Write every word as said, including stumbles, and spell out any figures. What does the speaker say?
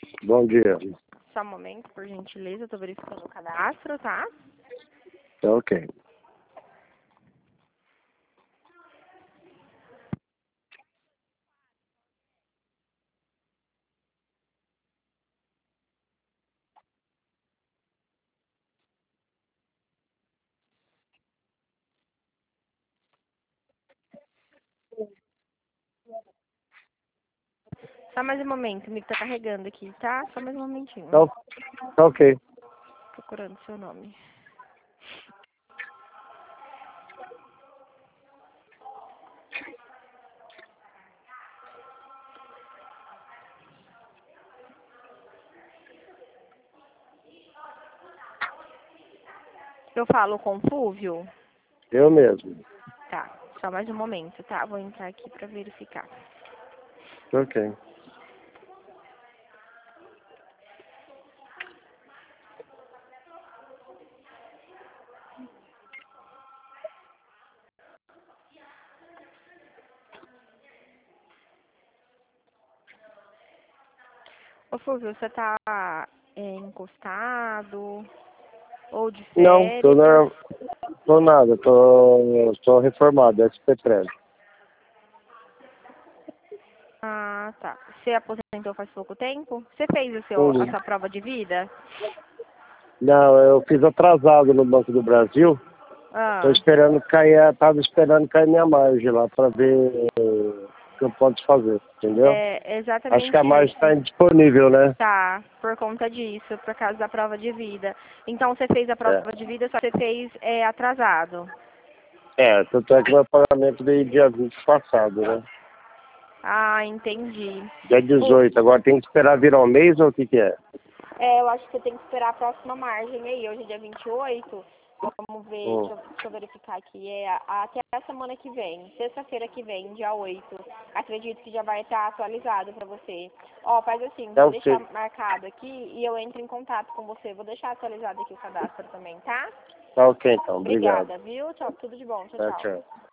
Bom dia. Só um momento, por gentileza, eu tô verificando o cadastro, tá? Tá ok. Só mais um momento, o amigo tá carregando aqui, tá? Só mais um momentinho. Tá, tá ok. Procurando seu nome. Eu falo com Fúvio? Eu mesmo. Tá, só mais um momento, tá? Vou entrar aqui pra verificar. Tá ok. Ô Fúvio, você tá é, encostado ou de Não, tô, férias? na, tô nada. Tô, tô reformado, S P treze. Ah, tá. Você aposentou faz pouco tempo? Você fez o seu, a Uhum. sua prova de vida? Não, eu fiz atrasado no Banco do Brasil. Tô Ah, esperando cair, tava esperando cair minha margem lá pra ver eh, o que eu posso fazer, entendeu? é Acho que exatamente a margem tá isso. indisponível, né? Tá, por conta disso, por causa da prova de vida. Então você fez a prova É. de vida, só que você fez é, atrasado. É, tanto é que meu pagamento veio dia vinte passado, né? Ah, entendi. Dia O- dezoito. Agora tem que esperar virar um mês ou o que que é? é, eu acho que você tem que esperar a próxima margem aí. Hoje é dia vinte e oito. Vamos ver, Hum. deixa eu, deixa eu verificar aqui. É a- até a semana que vem, sexta-feira que vem, dia oito. Acredito que já vai estar atualizado pra você. Ó, faz assim, É vou o deixar que? marcado aqui e eu entro em contato com você. Vou deixar atualizado aqui o cadastro também, tá? Tá ok então, obrigado. Obrigada, viu? Tchau, tudo de bom. Tchau, Tá, tchau. tchau.